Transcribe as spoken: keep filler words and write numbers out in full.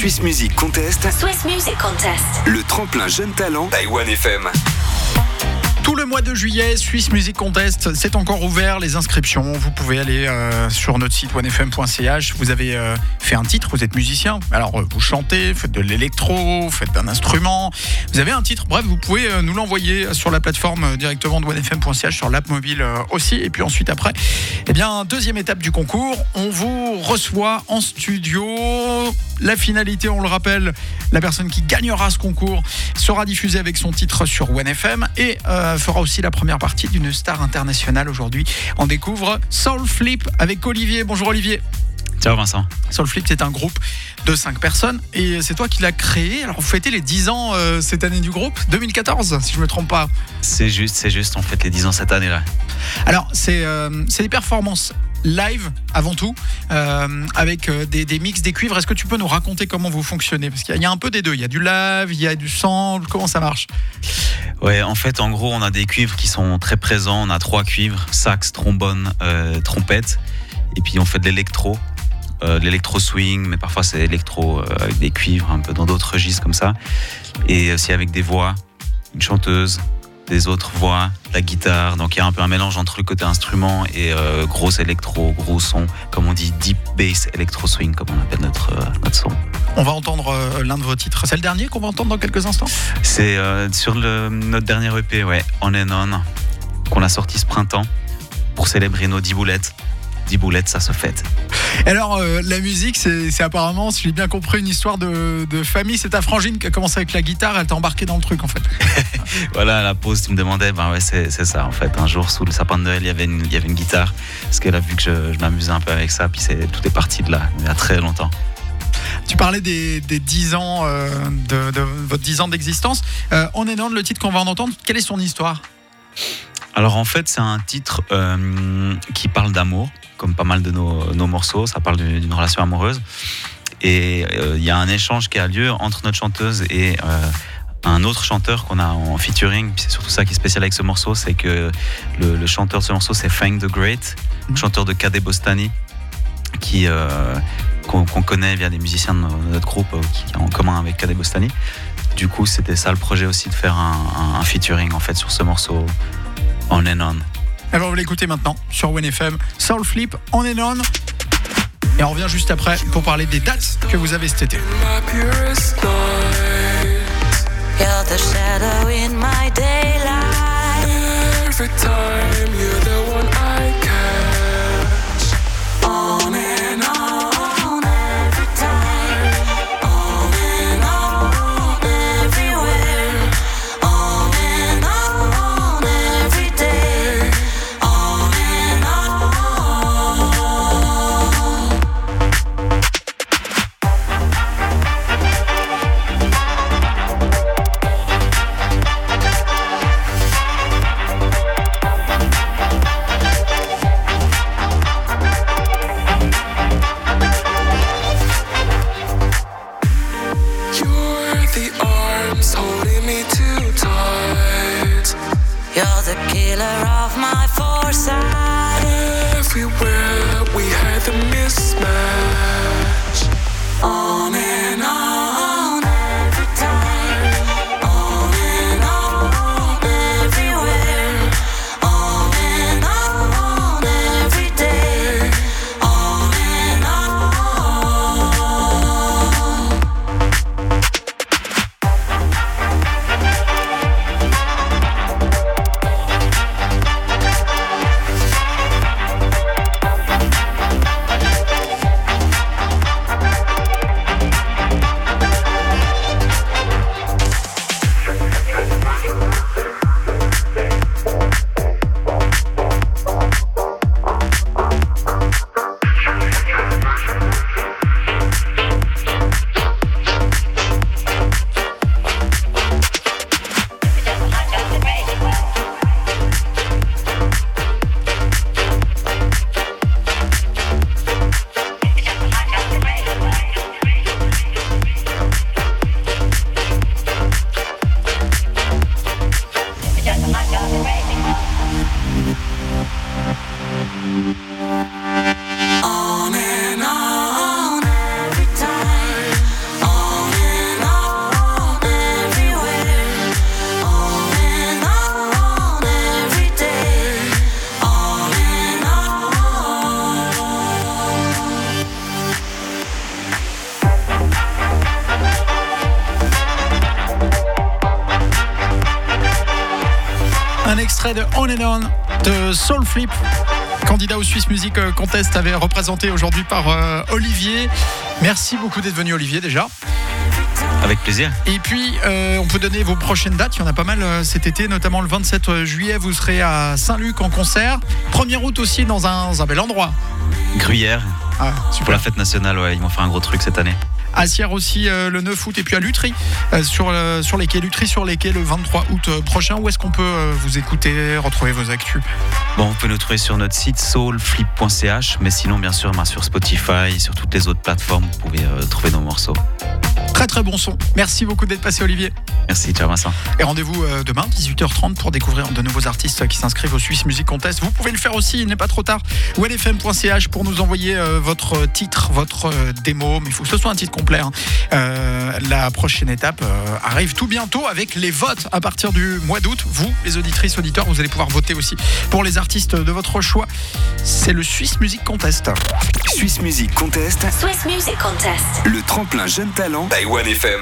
Swiss Music Contest. Swiss Music Contest. Le tremplin jeune talent Taïwan F M. Tout le mois de juillet, Swiss Music Contest, c'est encore ouvert, les inscriptions. Vous pouvez aller euh, sur notre site one f m point c h. Vous avez euh, fait un titre, vous êtes musicien. Alors, euh, vous chantez, faites de l'électro, faites d'un instrument. Vous avez un titre, bref, vous pouvez euh, nous l'envoyer sur la plateforme euh, directement de one f m point c h, sur l'app mobile euh, aussi. Et puis ensuite, après, eh bien, deuxième étape du concours, on vous reçoit en studio. La finalité, on le rappelle, la personne qui gagnera ce concours sera diffusée avec son titre sur one f m et euh, fera aussi la première partie d'une star internationale. Aujourd'hui, on découvre Soul Flip avec Olivier. Bonjour Olivier. Ciao Vincent. Soul Flip, c'est un groupe de cinq personnes et c'est toi qui l'as créé. Alors vous fêtez les dix ans euh, cette année du groupe, deux mille quatorze si je ne me trompe pas. C'est juste, c'est juste, on fête les dix ans cette année-là. Alors c'est, euh, c'est des performances live avant tout, euh, avec euh, des, des mix, des cuivres. Est-ce que tu peux nous raconter comment vous fonctionnez ? Parce qu'il y a, il y a un peu des deux, il y a du live, il y a du sample, comment ça marche ? Ouais, en fait, en gros, on a des cuivres qui sont très présents. On a trois cuivres, sax, trombone, euh, trompette. Et puis on fait de l'électro, euh, de l'électro swing, mais parfois c'est électro euh, avec des cuivres, un peu dans d'autres registres comme ça. Et aussi avec des voix, une chanteuse, des autres voix, la guitare. Donc il y a un peu un mélange entre le côté instrument et euh, gros électro, gros son, comme on dit deep bass électro swing, comme on appelle notre, euh, notre son. On va entendre euh, l'un de vos titres. C'est le dernier qu'on va entendre dans quelques instants ? C'est euh, sur le, notre dernier E P, ouais, On and On, qu'on a sorti ce printemps pour célébrer nos dix boulettes. dix boulettes, ça se fête. Alors, euh, la musique, c'est, c'est apparemment, si j'ai bien compris, une histoire de, de famille. C'est ta frangine qui a commencé avec la guitare, elle t'a embarqué dans le truc, en fait. Voilà, à la pause, tu me demandais, ben ouais, c'est, c'est ça, en fait. Un jour, sous le sapin de Noël, il y avait une, il y avait une guitare, parce qu'elle a vu que je, je m'amusais un peu avec ça, puis c'est, tout est parti de là, il y a très longtemps. Tu parlais des, des dix ans, euh, de, de votre dix ans d'existence. Euh, On and On, le titre qu'on va en entendre, quelle est son histoire ? Alors, en fait, c'est un titre euh, qui parle d'amour, comme pas mal de nos, nos morceaux, ça parle d'une, d'une relation amoureuse. Et il euh, y a un échange qui a lieu entre notre chanteuse et euh, un autre chanteur qu'on a en featuring. Puis c'est surtout ça qui est spécial avec ce morceau, c'est que le, le chanteur de ce morceau, c'est Fang the Great, mmh. chanteur de Kadeh Bostani, qui, euh, qu'on, qu'on connaît via des musiciens de notre groupe, euh, qui est en commun avec Kadeh Bostani. Du coup, c'était ça le projet aussi, de faire un, un, un featuring en fait sur ce morceau On and On. Alors on va l'écouter maintenant sur one f m, Soul Flip, On and On. Et on revient juste après pour parler des dates que vous avez cet été. You're the shadow in my daylight. Every time you're the one I catch. On and on, every time. On and on, everywhere. On and on, every day. On and on. extrait de On and On de Soul Flip. Candidat au Swiss Music Contest, avait représenté aujourd'hui par euh, Olivier. Merci beaucoup d'être venu, Olivier, déjà. Avec plaisir. Et puis, euh, on peut donner vos prochaines dates. Il y en a pas mal euh, cet été, notamment le vingt-sept juillet. Vous serez à Saint-Luc en concert. premier août aussi, dans un, un bel endroit. Gruyère. Ah, super. Pour la fête nationale, ouais, ils m'ont fait un gros truc cette année. À Sierre aussi euh, le neuf août, et puis à Lutry euh, sur, euh, sur les quais Lutry sur les quais le vingt-trois août euh, prochain. Où est-ce qu'on peut euh, vous écouter, retrouver vos actus? Bon, vous pouvez nous trouver sur notre site soulflip point c h, mais sinon bien sûr ben, sur Spotify, sur toutes les autres plateformes, vous pouvez euh, trouver nos morceaux. Très très bon son. Merci beaucoup d'être passé, Olivier. Merci, ciao Vincent. Et rendez-vous euh, demain dix-huit heures trente pour découvrir de nouveaux artistes qui s'inscrivent au Swiss Music Contest. Vous pouvez le faire aussi, il n'est pas trop tard. one f m point c h pour nous envoyer euh, votre titre, votre euh, démo, mais il faut que ce soit un titre complet. Hein. Euh, la prochaine étape euh, arrive tout bientôt avec les votes à partir du mois d'août. Vous, les auditrices, auditeurs, vous allez pouvoir voter aussi pour les artistes de votre choix. C'est le Swiss Music Contest. Swiss Music Contest. Swiss Music Contest. Le tremplin jeune talent by one F M.